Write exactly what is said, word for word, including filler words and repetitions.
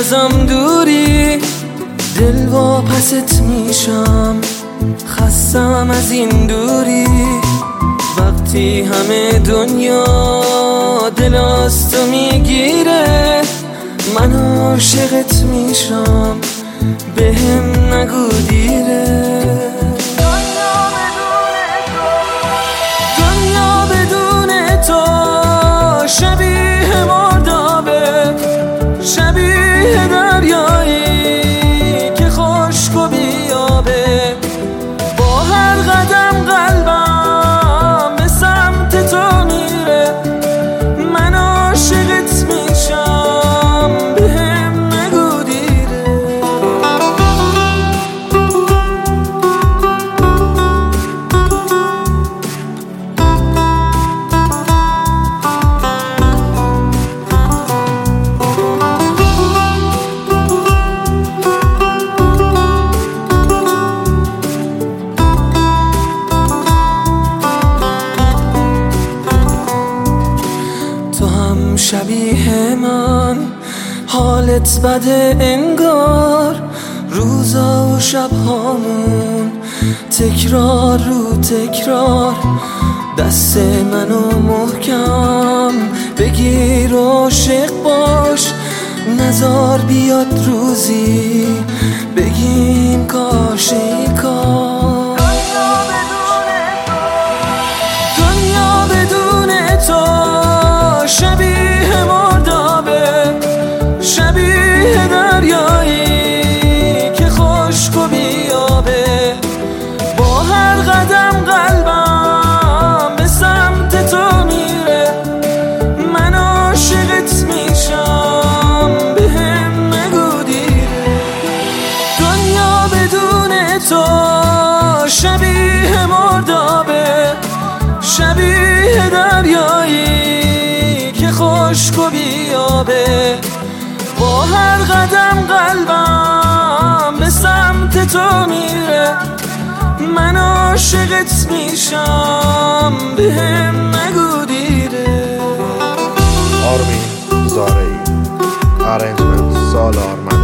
ازم دوری، دل واپست میشم، خستم از این دوری. وقتی همه دنیا دل از تو میگیره، من عاشقت میشم، بهم نگو دیره. دنیا بدون تو شبیه مردابه، شبیه دریایی که خشک و بیابه. با هر قدم قلبم به سمت تو میره، من عاشقت میشم، بهم نگو دیره. شبیه من حالت بده انگار، روزا و شبهامون تکرار رو تکرار. دست منو محکم بگیر و عاشق باش، نزار بیاد روزی بگیم کاش ای کاش. دنیا بدون تو شبیه مردابه، شبیه دریایی که خشک و بیابه. با هر قدم قلبم به سمت تو میره، من عاشقت میشم، بهم نگو دیره. دنیا بدون تو شبیه مردابه، شبیه دریایی که خشک و بیابه. با هر قدم قلبم به سمت تو میره، من عاشقت میشم، بهم نگو دیره. آرمین زارعی، arrangement سالار من.